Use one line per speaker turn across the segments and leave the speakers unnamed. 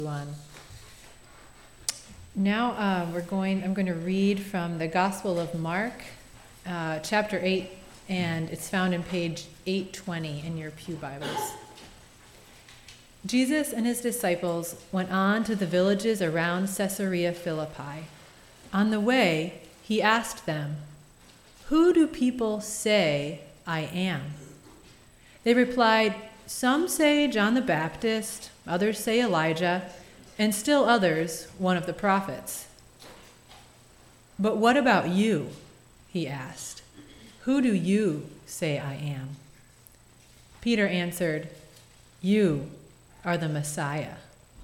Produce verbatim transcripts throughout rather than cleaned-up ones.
One. Now uh, we're going. I'm going to read from the Gospel of Mark, uh, chapter eight, and it's found in page eight twenty in your pew Bibles. Jesus and his disciples went on to the villages around Caesarea Philippi. On the way, he asked them, "Who do people say I am?" They replied, "Some say John the Baptist, others say Elijah, and still others, one of the prophets." "But what about you?" he asked. "Who do you say I am?" Peter answered, "You are the Messiah."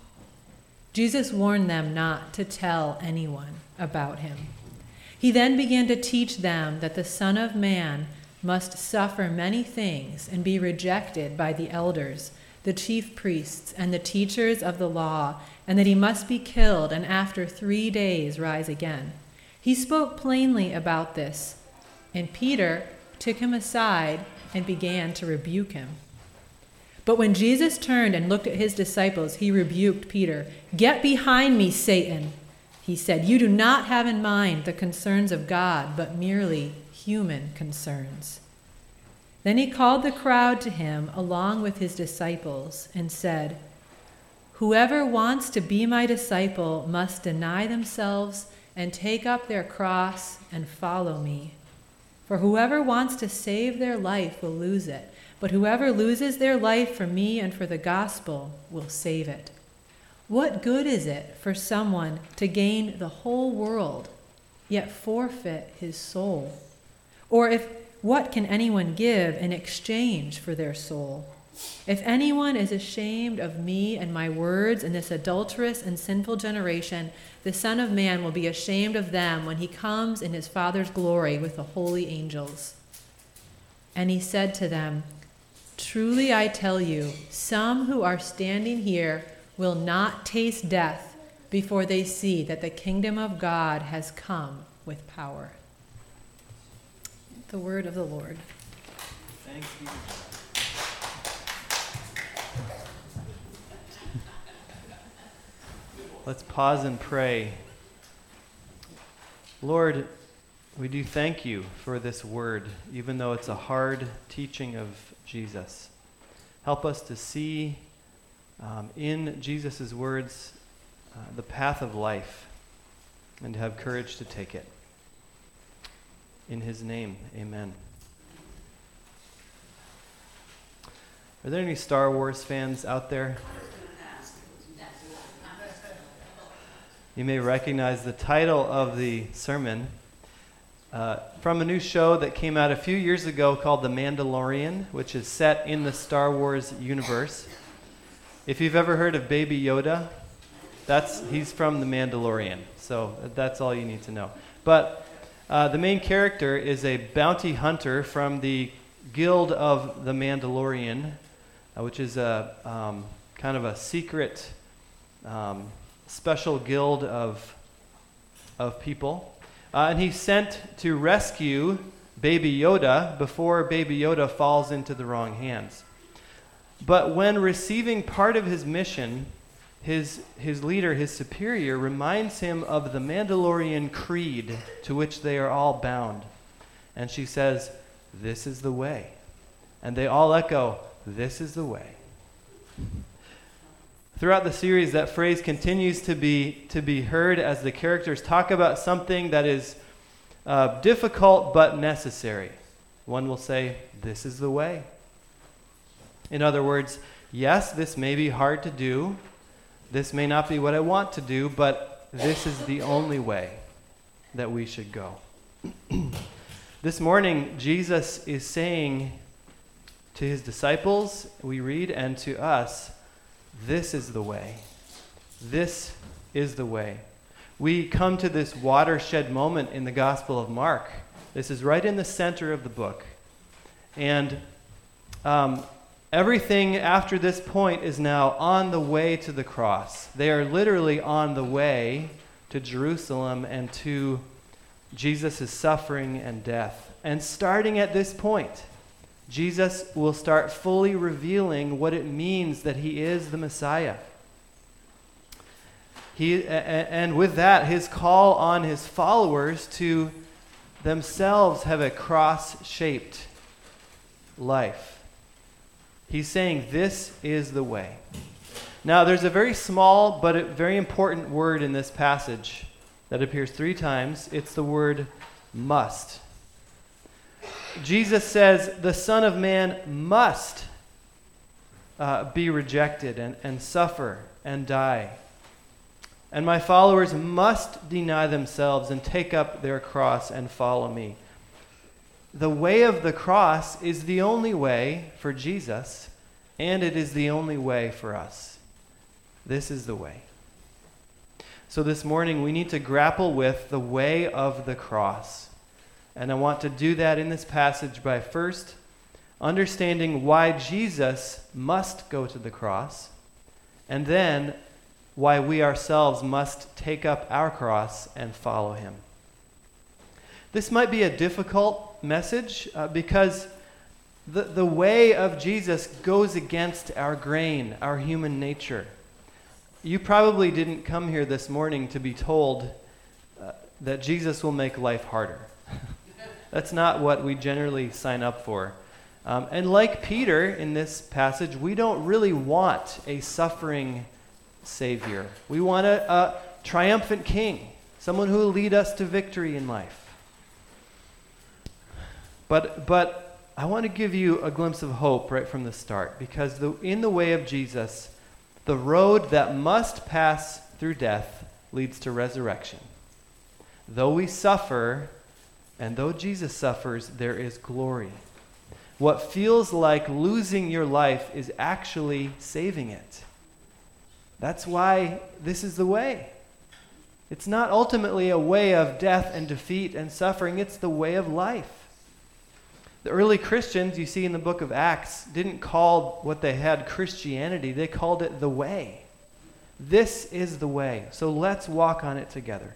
Jesus warned them not to tell anyone about him. He then began to teach them that the Son of Man must suffer many things and be rejected by the elders, the chief priests, and the teachers of the law, and that he must be killed and after three days rise again. He spoke plainly about this, and Peter took him aside and began to rebuke him. But when Jesus turned and looked at his disciples, he rebuked Peter. "Get behind me, Satan," he said. "You do not have in mind the concerns of God, but merely human concerns." Then he called the crowd to him along with his disciples and said, "Whoever wants to be my disciple must deny themselves and take up their cross and follow me. For whoever wants to save their life will lose it, but whoever loses their life for me and for the gospel will save it. What good is it for someone to gain the whole world, yet forfeit his soul? Or if what can anyone give in exchange for their soul? If anyone is ashamed of me and my words in this adulterous and sinful generation, the Son of Man will be ashamed of them when he comes in his Father's glory with the holy angels." And he said to them, "Truly I tell you, some who are standing here will not taste death before they see that the kingdom of God has come with power." The word of the Lord.
Thank you. Let's pause and pray. Lord, we do thank you for this word, even though it's a hard teaching of Jesus. Help us to see um, in Jesus' words uh, the path of life and to have courage to take it. In his name, amen. Are there any Star Wars fans out there? You may recognize the title of the sermon uh, from a new show that came out a few years ago called The Mandalorian, which is set in the Star Wars universe. If you've ever heard of Baby Yoda, that's he's from The Mandalorian, so that's all you need to know. But uh, the main character is a bounty hunter from the Guild of the Mandalorian, uh, which is a um, kind of a secret um, special guild of of people. Uh, and he's sent to rescue Baby Yoda before Baby Yoda falls into the wrong hands. But when receiving part of his mission, his his leader, his superior, reminds him of the Mandalorian creed to which they are all bound. And she says, "This is the way." And they all echo, "This is the way." Throughout the series, that phrase continues to be to be heard as the characters talk about something that is uh, difficult but necessary. One will say, "This is the way." In other words, yes, this may be hard to do. This may not be what I want to do, but this is the only way that we should go. This morning, Jesus is saying to his disciples, we read, and to us, this is the way. This is the way. We come to this watershed moment in the Gospel of Mark. This is right in the center of the book. And um, everything after this point is now on the way to the cross. They are literally on the way to Jerusalem and to Jesus' suffering and death. And starting at this point, Jesus will start fully revealing what it means that he is the Messiah. He, and with that, his call on his followers to themselves have a cross-shaped life. He's saying this is the way. Now, there's a very small but a very important word in this passage that appears three times. It's the word must. Jesus says the Son of Man must uh, be rejected and, and suffer and die. And my followers must deny themselves and take up their cross and follow me. The way of the cross is the only way for Jesus, and it is the only way for us. This is the way. So this morning we need to grapple with the way of the cross. And I want to do that in this passage by first understanding why Jesus must go to the cross, and then why we ourselves must take up our cross and follow him. This might be a difficult message uh, because the, the way of Jesus goes against our grain, our human nature. You probably didn't come here this morning to be told uh, that Jesus will make life harder. That's not what we generally sign up for. Um, and like Peter in this passage, we don't really want a suffering Savior. We want a, a triumphant king, someone who will lead us to victory in life. But but I want to give you a glimpse of hope right from the start, because the, in the way of Jesus, the road that must pass through death leads to resurrection. Though we suffer, and though Jesus suffers, there is glory. What feels like losing your life is actually saving it. That's why this is the way. It's not ultimately a way of death and defeat and suffering. It's the way of life. The early Christians, you see in the book of Acts, didn't call what they had Christianity. They called it the way. This is the way. So let's walk on it together.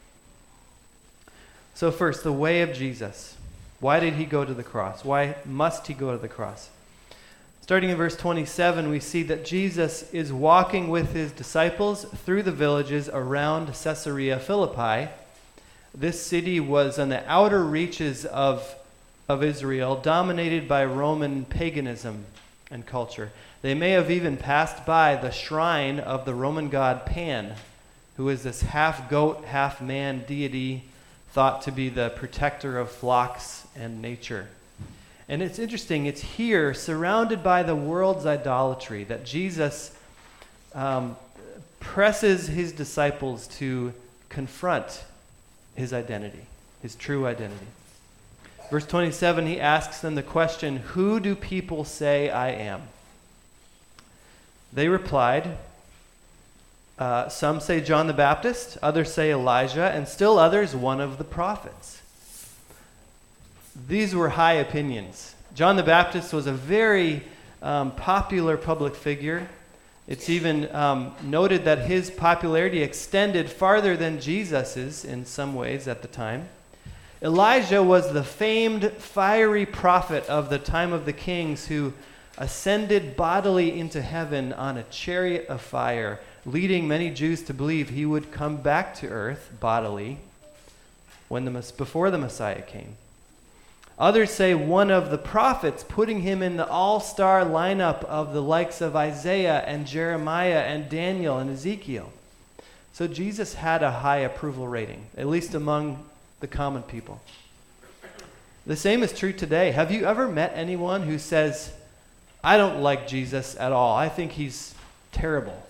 So first, the way of Jesus. Why did he go to the cross? Why must he go to the cross? Starting in verse twenty-seven, we see that Jesus is walking with his disciples through the villages around Caesarea Philippi. This city was on the outer reaches of, of Israel, dominated by Roman paganism and culture. They may have even passed by the shrine of the Roman god Pan, who is this half-goat, half-man deity thought to be the protector of flocks and nature. And it's interesting, it's here, surrounded by the world's idolatry, that Jesus um, presses his disciples to confront his identity, his true identity. Verse twenty-seven, he asks them the question, "Who do people say I am?" They replied, uh, some say John the Baptist, others say Elijah, and still others one of the prophets. These were high opinions. John the Baptist was a very um, popular public figure. It's even um, noted that his popularity extended farther than Jesus's in some ways at the time. Elijah was the famed fiery prophet of the time of the kings who ascended bodily into heaven on a chariot of fire, leading many Jews to believe he would come back to earth bodily when the before the Messiah came. Others say one of the prophets, putting him in the all-star lineup of the likes of Isaiah and Jeremiah and Daniel and Ezekiel. So Jesus had a high approval rating, at least among the common people. The same is true today. Have you ever met anyone who says, "I don't like Jesus at all. I think he's terrible"?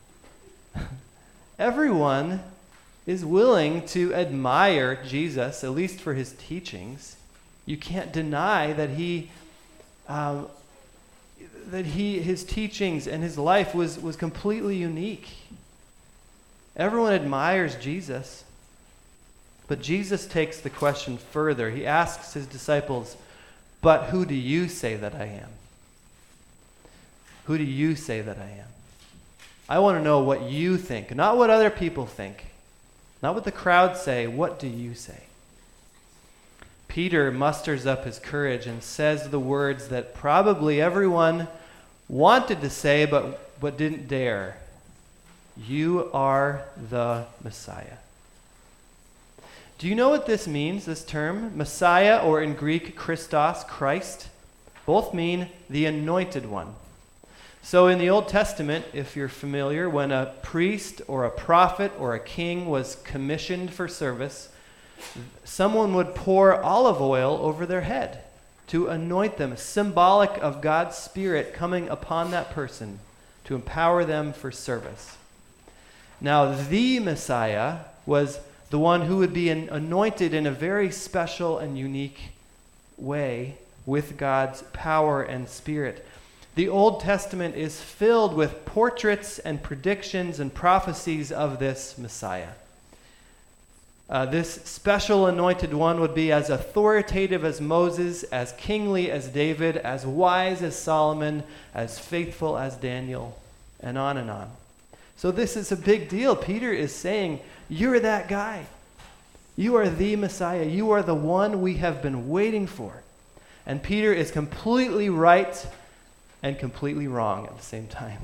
Everyone is willing to admire Jesus, at least for his teachings. You can't deny that he, um, that he, his teachings and his life was, was completely unique. Everyone admires Jesus. But Jesus takes the question further. He asks his disciples, "But who do you say that I am?" Who do you say that I am? I want to know what you think, not what other people think, not what the crowd say. What do you say? Peter musters up his courage and says the words that probably everyone wanted to say but, but didn't dare. You are the Messiah. Do you know what this means, this term? Messiah, or in Greek, Christos, Christ, both mean the anointed one. So in the Old Testament, if you're familiar, when a priest or a prophet or a king was commissioned for service, someone would pour olive oil over their head to anoint them, symbolic of God's Spirit coming upon that person to empower them for service. Now, the Messiah was the one who would be anointed in a very special and unique way with God's power and Spirit. The Old Testament is filled with portraits and predictions and prophecies of this Messiah. Uh, this special anointed one would be as authoritative as Moses, as kingly as David, as wise as Solomon, as faithful as Daniel, and on and on. So this is a big deal. Peter is saying, you're that guy. You are the Messiah. You are the one we have been waiting for. And Peter is completely right and completely wrong at the same time.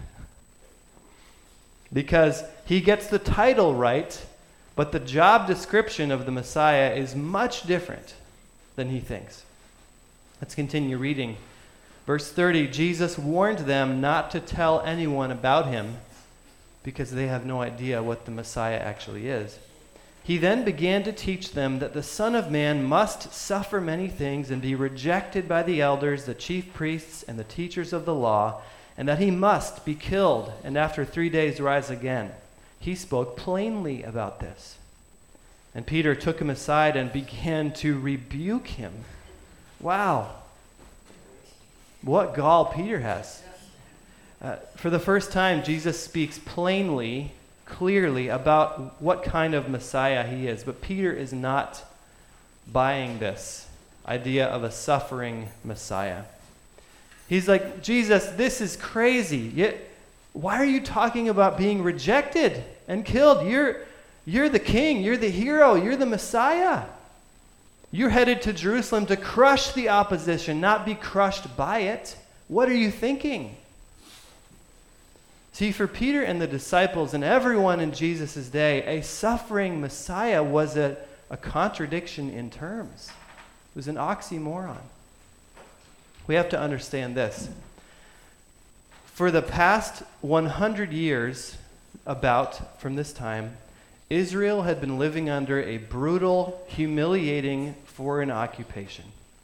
Because he gets the title right, but the job description of the Messiah is much different than he thinks. Let's continue reading. Verse thirty, Jesus warned them not to tell anyone about him because they have no idea what the Messiah actually is. He then began to teach them that the Son of Man must suffer many things and be rejected by the elders, the chief priests, and the teachers of the law, and that he must be killed and after three days rise again. He spoke plainly about this. And Peter took him aside and began to rebuke him. Wow. What gall Peter has. Uh, for the first time, Jesus speaks plainly, clearly about what kind of Messiah he is. But Peter is not buying this idea of a suffering Messiah. He's like, Jesus, this is crazy. Yet, why are you talking about being rejected and killed? You're, you're the king. You're the hero. You're the Messiah. You're headed to Jerusalem to crush the opposition, not be crushed by it. What are you thinking? See, for Peter and the disciples and everyone in Jesus' day, a suffering Messiah was a, a contradiction in terms. It was an oxymoron. We have to understand this. For the past one hundred years, about from this time, Israel had been living under a brutal, humiliating foreign occupation.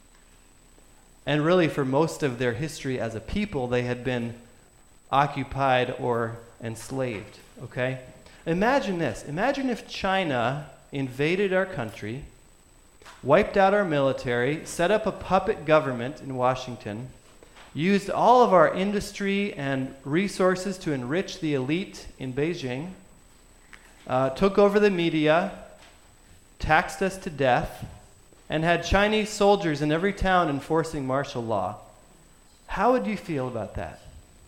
And really, for most of their history as a people, they had been occupied or enslaved, okay? Imagine this. Imagine if China invaded our country, wiped out our military, set up a puppet government in Washington, used all of our industry and resources to enrich the elite in Beijing, uh, took over the media, taxed us to death, and had Chinese soldiers in every town enforcing martial law. How would you feel about that?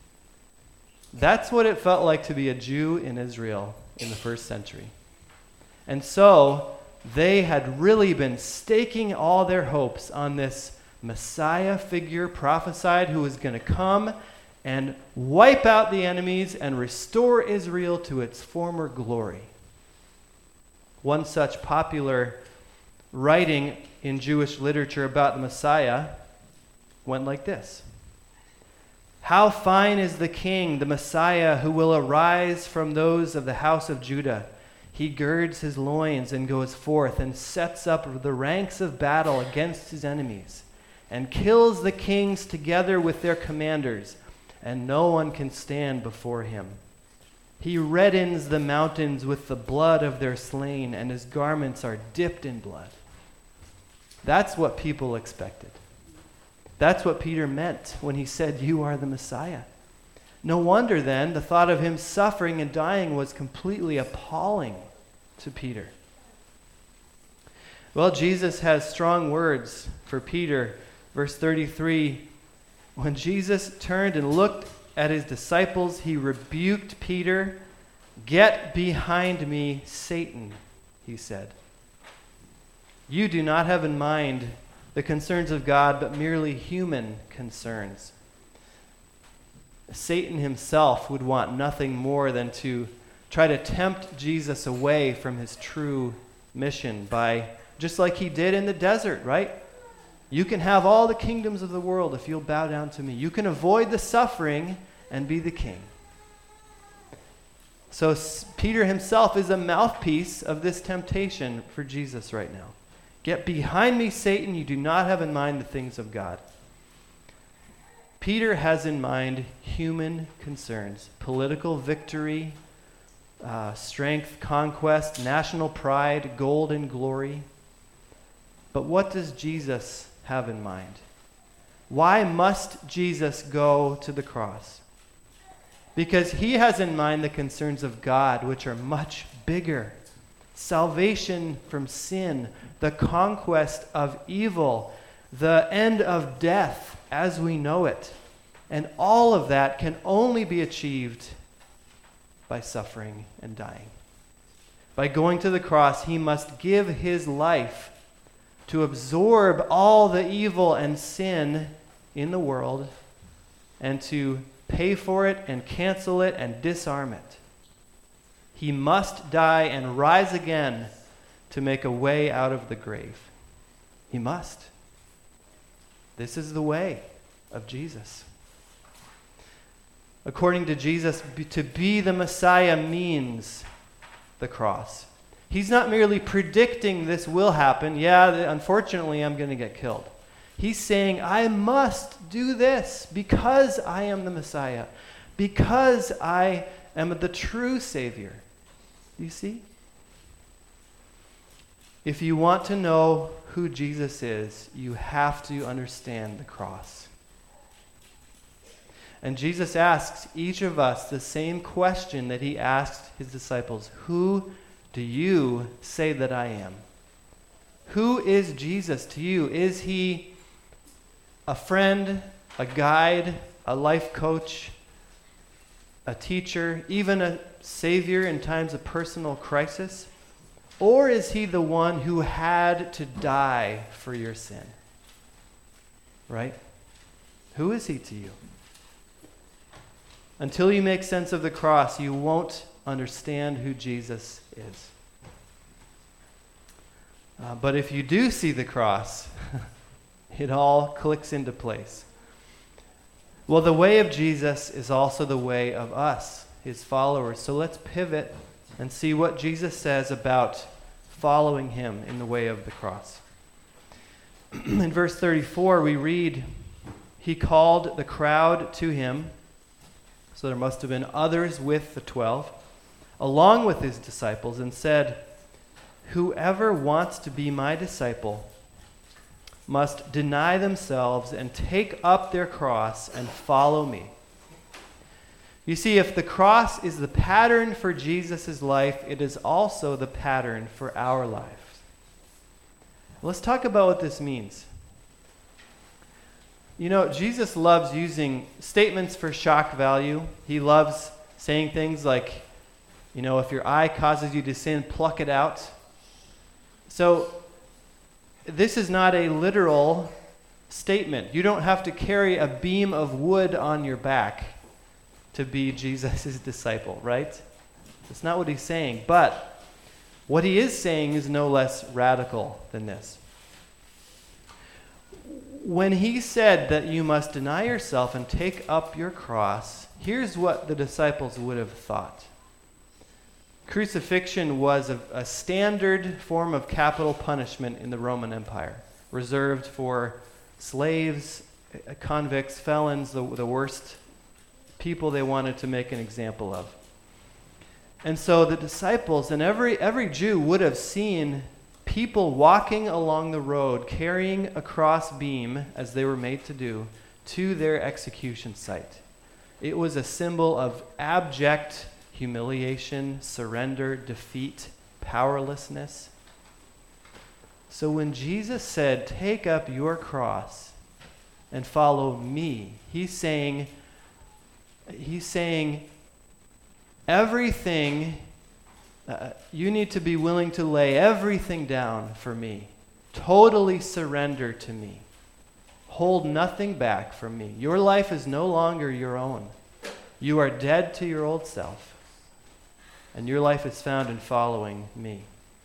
That's what it felt like to be a Jew in Israel in the first century. And so they had really been staking all their hopes on this Messiah figure prophesied who was going to come and wipe out the enemies and restore Israel to its former glory. One such popular writing in Jewish literature about the Messiah went like this. How fine is the king, the Messiah, who will arise from those of the house of Judah. He girds his loins and goes forth and sets up the ranks of battle against his enemies and kills the kings together with their commanders, and no one can stand before him. He reddens the mountains with the blood of their slain, and his garments are dipped in blood. That's what people expected. That's what Peter meant when he said, you are the Messiah. No wonder then the thought of him suffering and dying was completely appalling to Peter. Well, Jesus has strong words for Peter. Verse thirty-three, when Jesus turned and looked at his disciples, he rebuked Peter. Get behind me, Satan, he said. You do not have in mind the concerns of God, but merely human concerns. Satan himself would want nothing more than to try to tempt Jesus away from his true mission by, just like he did in the desert, right? You can have all the kingdoms of the world if you'll bow down to me. You can avoid the suffering and be the king. So Peter himself is a mouthpiece of this temptation for Jesus right now. Get behind me, Satan. You do not have in mind the things of God. Peter has in mind human concerns, political victory, uh, strength, conquest, national pride, gold and glory. But what does Jesus have in mind? Why must Jesus go to the cross? Because he has in mind the concerns of God, which are much bigger. Salvation from sin, the conquest of evil, the end of death as we know it. And all of that can only be achieved by suffering and dying. By going to the cross, he must give his life to absorb all the evil and sin in the world and to pay for it and cancel it and disarm it. He must die and rise again to make a way out of the grave. He must. This is the way of Jesus. According to Jesus, to be the Messiah means the cross. He's not merely predicting this will happen. Yeah, unfortunately, I'm going to get killed. He's saying, I must do this because I am the Messiah, because I am the true Savior. You see? If you want to know who Jesus is, you have to understand the cross. And Jesus asks each of us the same question that he asked his disciples. Who do you say that I am? Who is Jesus to you? Is he a friend, a guide, a life coach, a teacher, even a savior in times of personal crisis? Or is he the one who had to die for your sin? Right? Who is he to you? Until you make sense of the cross, you won't understand who Jesus is. Uh, but if you do see the cross, it all clicks into place. Well, the way of Jesus is also the way of us, his followers. So let's pivot and see what Jesus says about following him in the way of the cross. In verse thirty-four, we read, he called the crowd to him. So there must have been others with the twelve, along with his disciples, and said, whoever wants to be my disciple must deny themselves and take up their cross and follow me. You see, if the cross is the pattern for Jesus' life, it is also the pattern for our lives. Let's talk about what this means. You know, Jesus loves using statements for shock value. He loves saying things like, you know, if your eye causes you to sin, pluck it out. So this is not a literal statement. You don't have to carry a beam of wood on your back to be Jesus' disciple, right? That's not what he's saying. But what he is saying is no less radical than this. When he said that you must deny yourself and take up your cross, here's what the disciples would have thought. Crucifixion was a, a standard form of capital punishment in the Roman Empire, reserved for slaves, convicts, felons, the, the worst people they wanted to make an example of. And so the disciples and every every Jew would have seen people walking along the road carrying a cross beam, as they were made to do, to their execution site. It was a symbol of abject humiliation, surrender, defeat, powerlessness. So when Jesus said, take up your cross and follow me, he's saying, he's saying everything, uh, you need to be willing to lay everything down for me. Totally surrender to me. Hold nothing back from me. Your life is no longer your own. You are dead to your old self. and your life is found in following me.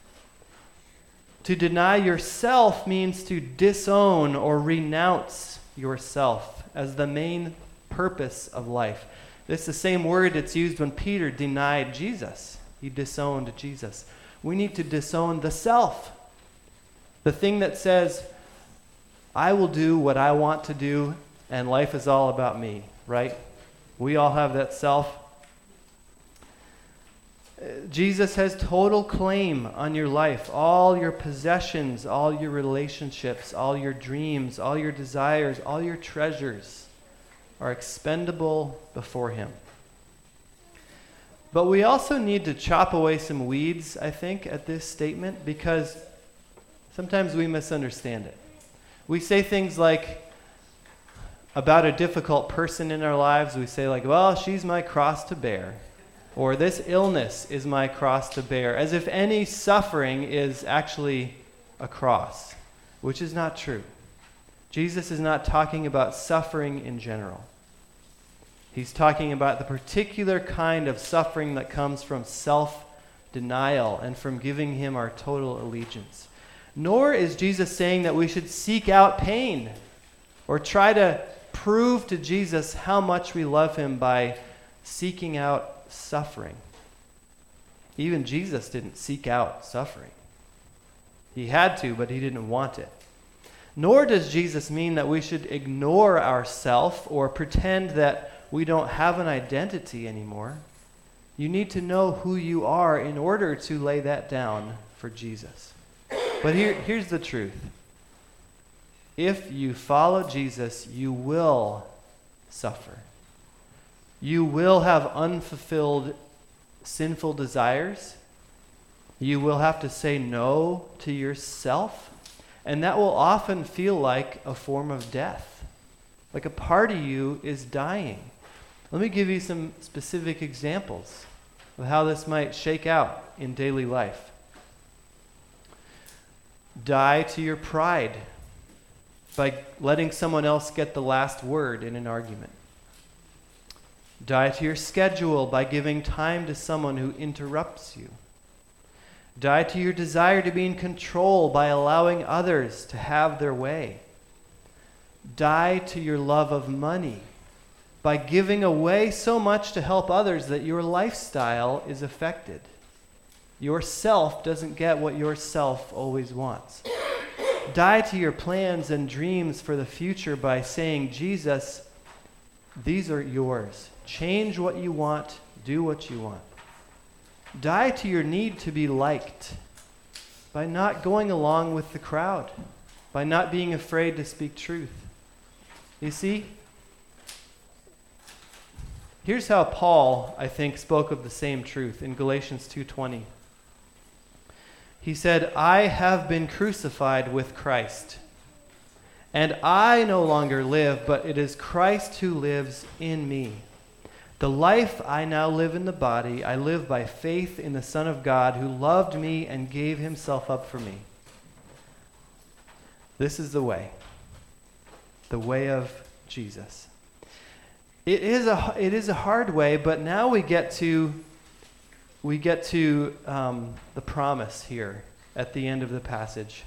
To deny yourself means to disown or renounce yourself as the main purpose of life. This is the same word that's used when Peter denied Jesus. He disowned Jesus. We need to disown the self. The thing that says, I will do what I want to do, and life is all about me, right? We all have that self. Jesus has total claim on your life. All your possessions, all your relationships, all your dreams, all your desires, all your treasures are expendable before him. But we also need to chop away some weeds, I think, at this statement, because sometimes we misunderstand it. We say things like, about a difficult person in our lives, we say like, well, she's my cross to bear. Or this illness is my cross to bear, as if any suffering is actually a cross, which is not true. Jesus is not talking about suffering in general. He's talking about the particular kind of suffering that comes from self-denial and from giving him our total allegiance. Nor is Jesus saying that we should seek out pain or try to prove to Jesus how much we love him by seeking out suffering. Even Jesus didn't seek out suffering. He had to, but he didn't want it. Nor does Jesus mean that we should ignore ourself or pretend that we don't have an identity anymore. You need to know who you are in order to lay that down for Jesus. But here, here's the truth. If you follow Jesus, you will suffer. You will have unfulfilled sinful desires. You will have to say no to yourself. And that will often feel like a form of death. Like a part of you is dying. Let me give you some specific examples of how this might shake out in daily life. Die to your pride by letting someone else get the last word in an argument. Die to your schedule by giving time to someone who interrupts you. Die to your desire to be in control by allowing others to have their way. Die to your love of money by giving away so much to help others that your lifestyle is affected. Yourself doesn't get what yourself always wants. Die to your plans and dreams for the future by saying, Jesus, these are yours. Change what you want. Do what you want. Die to your need to be liked by not going along with the crowd, by not being afraid to speak truth. You see, here's how Paul, I think, spoke of the same truth in Galatians two twenty. He said, I have been crucified with Christ, and I no longer live, but it is Christ who lives in me. The life I now live in the body, I live by faith in the Son of God who loved me and gave himself up for me. This is the way, the way of Jesus. It is a it is a hard way, but now we get to we get to um, the promise here at the end of the passage.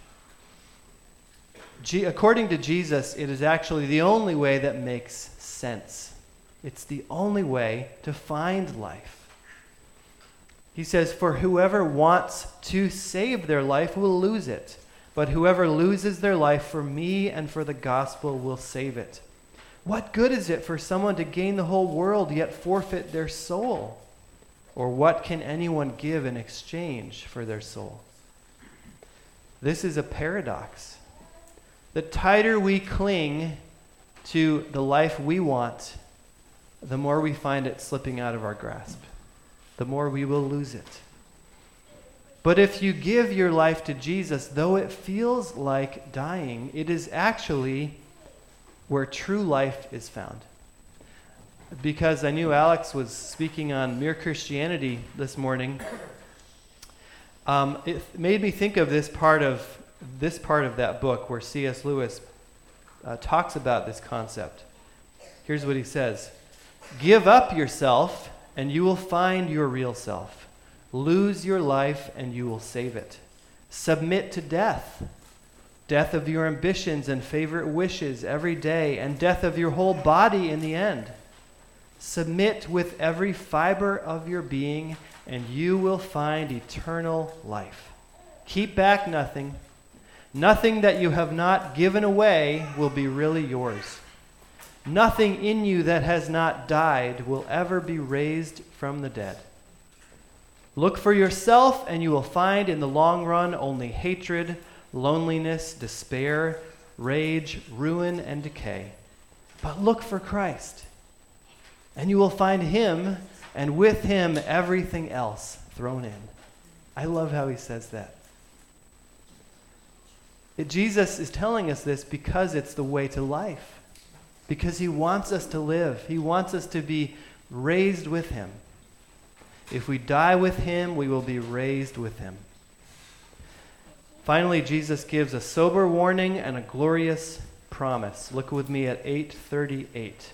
G- according to Jesus, it is actually the only way that makes sense. It's the only way to find life. He says, for whoever wants to save their life will lose it, but whoever loses their life for me and for the gospel will save it. What good is it for someone to gain the whole world yet forfeit their soul? Or what can anyone give in exchange for their soul? This is a paradox. The tighter we cling to the life we want, the more we find it slipping out of our grasp. The more we will lose it. But if you give your life to Jesus, though it feels like dying, it is actually where true life is found. Because I knew Alex was speaking on Mere Christianity this morning, um, it made me think of this part of this part of that book where C S Lewis uh, talks about this concept. Here's what he says. Give up yourself and you will find your real self. Lose your life and you will save it. Submit to death, death of your ambitions and favorite wishes every day, and death of your whole body in the end. Submit with every fiber of your being, and you will find eternal life. Keep back nothing. Nothing that you have not given away will be really yours. Nothing in you that has not died will ever be raised from the dead. Look for yourself, and you will find in the long run only hatred, loneliness, despair, rage, ruin, and decay. But look for Christ, and you will find him, and with him everything else thrown in. I love how he says that. It, Jesus is telling us this because it's the way to life. Because he wants us to live. He wants us to be raised with him. If we die with him, we will be raised with him. Finally, Jesus gives a sober warning and a glorious promise. Look with me at eight thirty-eight.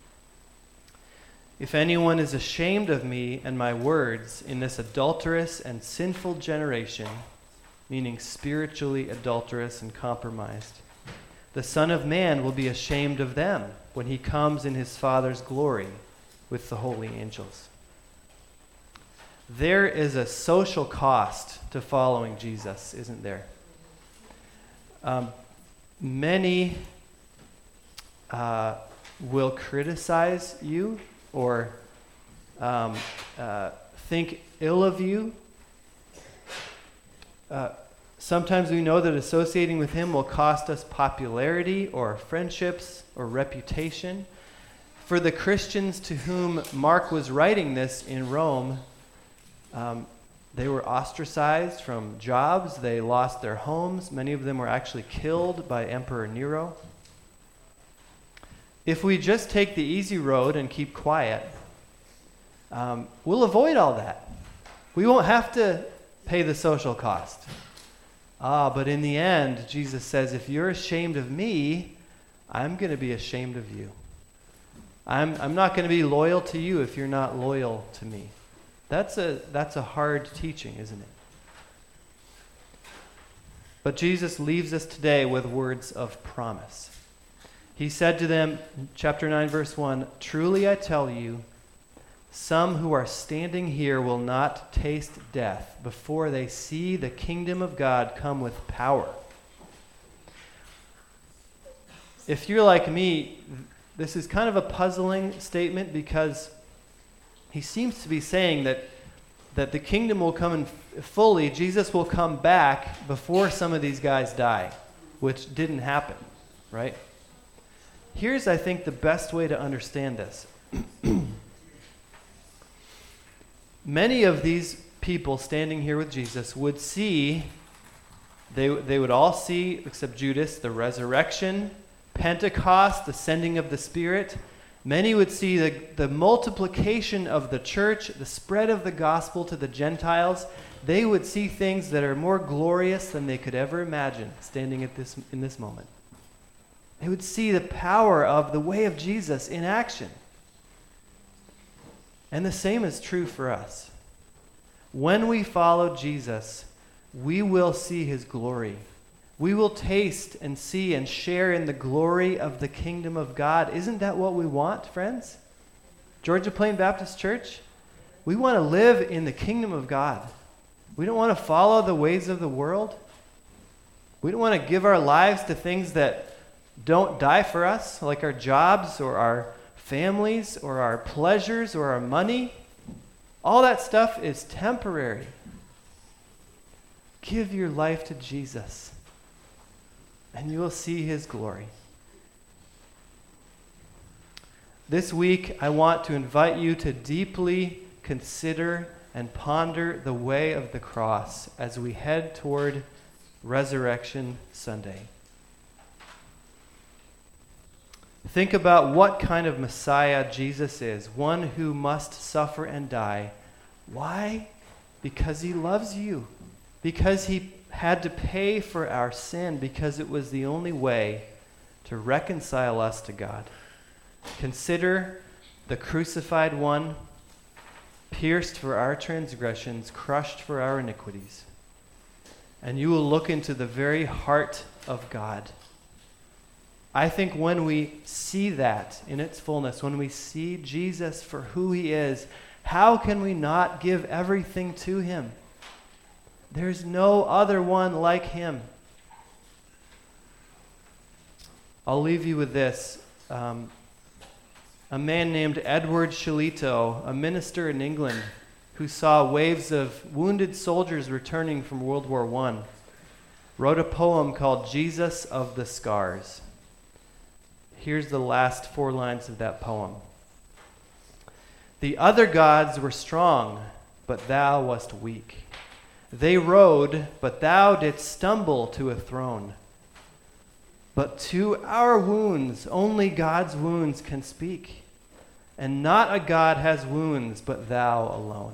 If anyone is ashamed of me and my words in this adulterous and sinful generation, meaning spiritually adulterous and compromised, the Son of Man will be ashamed of them when he comes in his Father's glory with the holy angels. There is a social cost to following Jesus, isn't there? Um, many uh, will criticize you or um, uh, think ill of you. Uh, sometimes we know that associating with him will cost us popularity or friendships or reputation. For the Christians to whom Mark was writing this in Rome, um, they were ostracized from jobs. They lost their homes. Many of them were actually killed by Emperor Nero. If we just take the easy road and keep quiet, um, we'll avoid all that. We won't have to pay the social cost. Ah, but in the end, Jesus says, if you're ashamed of me, I'm going to be ashamed of you. I'm, I'm not going to be loyal to you if you're not loyal to me. That's a, that's a hard teaching, isn't it? But Jesus leaves us today with words of promise. He said to them, chapter nine, verse one, "Truly I tell you, some who are standing here will not taste death before they see the kingdom of God come with power." If you're like me, this is kind of a puzzling statement because he seems to be saying that, that the kingdom will come in f- fully. Jesus will come back before some of these guys die, which didn't happen, right? Here's, I think, the best way to understand this. Many of these people standing here with Jesus would see, they, they would all see, except Judas, the resurrection, Pentecost, the sending of the Spirit. Many would see the, the multiplication of the church, the spread of the gospel to the Gentiles. They would see things that are more glorious than they could ever imagine standing at this in this moment. They would see the power of the way of Jesus in action. And the same is true for us. When we follow Jesus, we will see his glory. We will taste and see and share in the glory of the kingdom of God. Isn't that what we want, friends? Georgia Plain Baptist Church, we want to live in the kingdom of God. We don't want to follow the ways of the world. We don't want to give our lives to things that don't die for us, like our jobs or our families or our pleasures or our money. All that stuff is temporary. Give your life to Jesus, and you will see his glory. This week, I want to invite you to deeply consider and ponder the way of the cross as we head toward Resurrection Sunday. Think about what kind of Messiah Jesus is, one who must suffer and die. Why? Because he loves you. Because he had to pay for our sin, because it was the only way to reconcile us to God. Consider the crucified one pierced for our transgressions, crushed for our iniquities. And you will look into the very heart of God. I think when we see that in its fullness, when we see Jesus for who he is, how can we not give everything to him? There's no other one like him. I'll leave you with this. Um, a man named Edward Shillito, a minister in England, who saw waves of wounded soldiers returning from World War One, wrote a poem called Jesus of the Scars. Here's the last four lines of that poem. The other gods were strong, but thou wast weak. They rode, but thou didst stumble to a throne. But to our wounds, only God's wounds can speak. And not a god has wounds, but thou alone.